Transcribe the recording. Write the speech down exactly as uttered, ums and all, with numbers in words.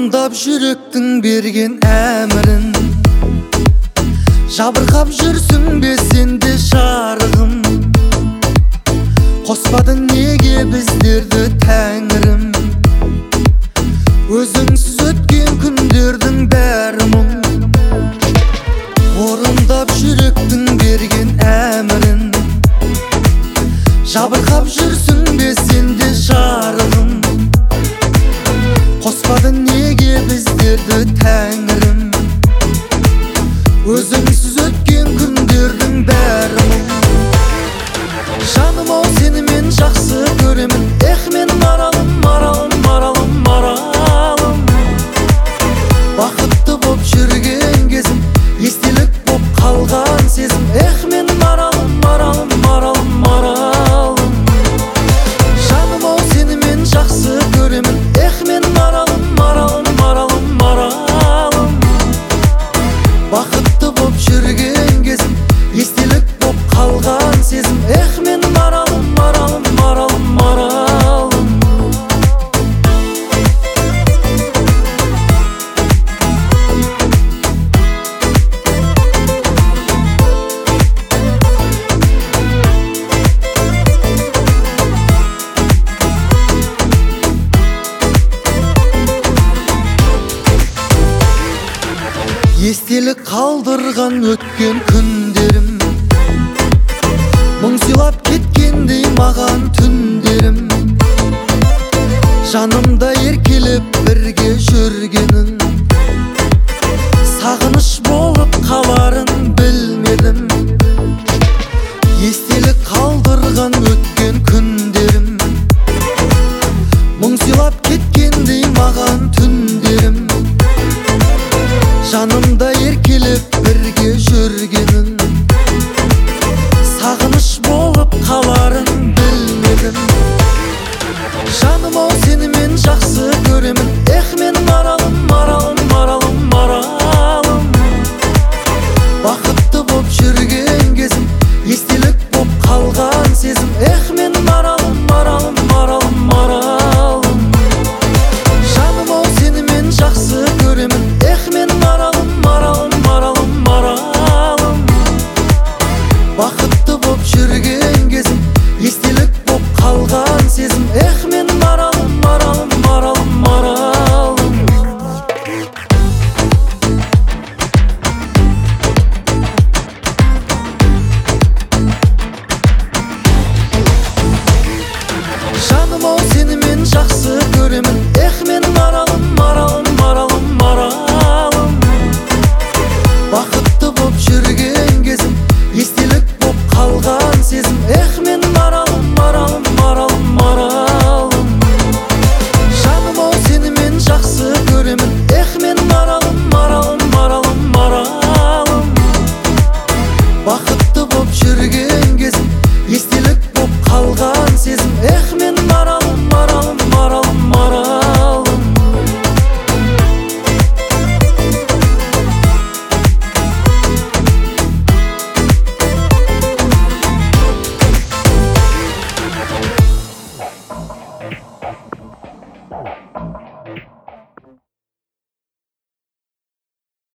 Орындап жүректің берген әмірін, жабырқап жүрсің бе сенде жарығым? Қоспады неге біздерді тәңірім? Өзіңсіз өткен күндердің бәрі мұң. Орындап жүректің берген әмірін, жабырқап жүрсің бе сенде жарығым? Қоспады неге біздерді тәңірім? Өзіңсіз өткен күндердің бәрі мұң. Жаным ау, сені мен жақсы көремін. Ех, мен маралым, маралым, маралым, маралым. Бақытты боп жүрген кезім, естелік боп қалған сезім. Ех, мен маралым, маралым, маралым, маралым. Жаным ау, сені мен жақсы көремін. Ех, мен маралым, маралым, маралым, маралым. Бақытты боп жүрген кезім, естелік боп қалған сезім. Ех, мен маралым, маралым, маралым, маралым. Естелік қалдырған өткен күндерім, мұң сыйлап кеткендей маған түндерім. Жанымда еркелеп бірге жүргенің, сағыныш болып қаларын білмедім. Естелік қалдырған өткен күндерім, мұң сыйлап кеткендей маған түндерім. Жанымда еркелеп бірге жүргенің, сағыныш болып қаларын білмедім. Жаным ау, сені мен жақсы көремін. Ех, мен маралым, маралым, маралым, маралым. Бақытты боп жүрген кезім, естелік боп қалған сезім. Ех, мен маралым, маралым,